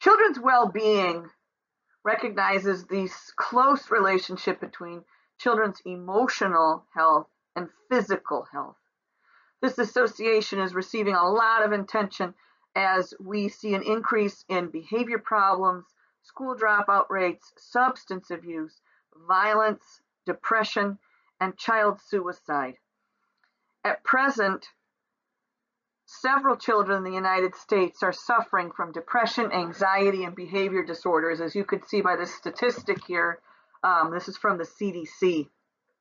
Children's well-being recognizes the close relationship between children's emotional health and physical health. This association is receiving a lot of attention as we see an increase in behavior problems, school dropout rates, substance abuse, violence, depression, and child suicide. At present, several children in the United States are suffering from depression, anxiety, and behavior disorders, as you could see by this statistic here. This is from the CDC.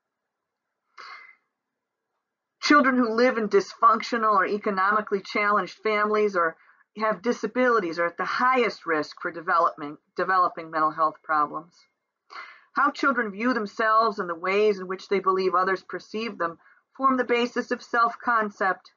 Children who live in dysfunctional or economically challenged families or have disabilities are at the highest risk for developing mental health problems. How children view themselves and the ways in which they believe others perceive them form the basis of self-concept.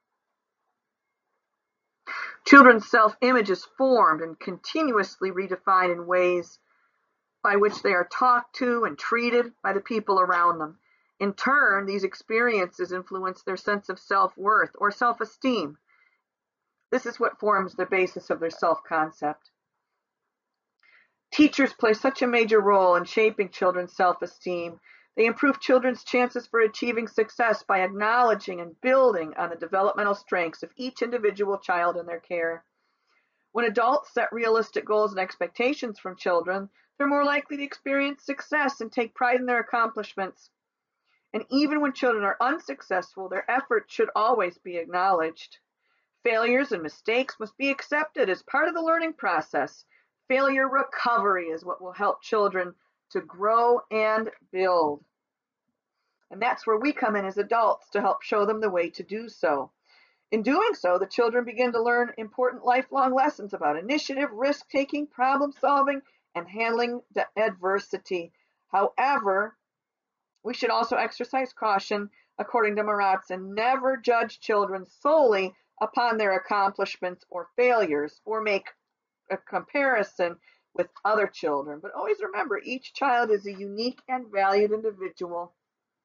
Children's self-image is formed and continuously redefined in ways by which they are talked to and treated by the people around them. In turn, these experiences influence their sense of self-worth or self-esteem. This is what forms the basis of their self-concept. Teachers play such a major role in shaping children's self-esteem. They improve children's chances for achieving success by acknowledging and building on the developmental strengths of each individual child in their care. When adults set realistic goals and expectations from children, they're more likely to experience success and take pride in their accomplishments. And even when children are unsuccessful, their efforts should always be acknowledged. Failures and mistakes must be accepted as part of the learning process. Failure recovery is what will help children to grow and build. And that's where we come in as adults to help show them the way to do so. In doing so, the children begin to learn important lifelong lessons about initiative, risk-taking, problem-solving, and handling adversity. However, we should also exercise caution, according to Maratz, and never judge children solely upon their accomplishments or failures, or make a comparison with other children. But always remember, each child is a unique and valued individual.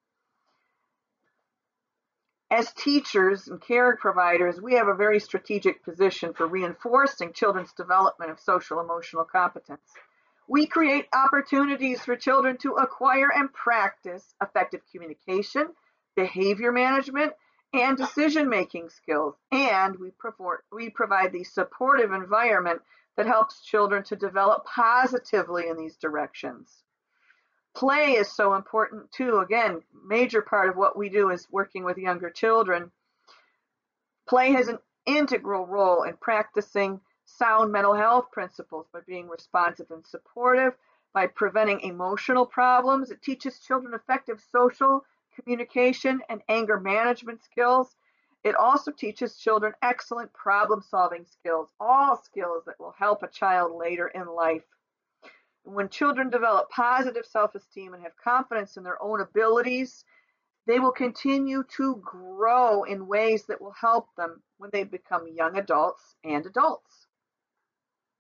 As teachers and care providers, we have a very strategic position for reinforcing children's development of social emotional competence. We create opportunities for children to acquire and practice effective communication, behavior management, and decision-making skills. And we provide the supportive environment that helps children to develop positively in these directions. Play is so important too. Again, major part of what we do is working with younger children. Play has an integral role in practicing sound mental health principles by being responsive and supportive, by preventing emotional problems. It teaches children effective social communication and anger management skills. It also teaches children excellent problem-solving skills, all skills that will help a child later in life. When children develop positive self-esteem and have confidence in their own abilities, they will continue to grow in ways that will help them when they become young adults and adults.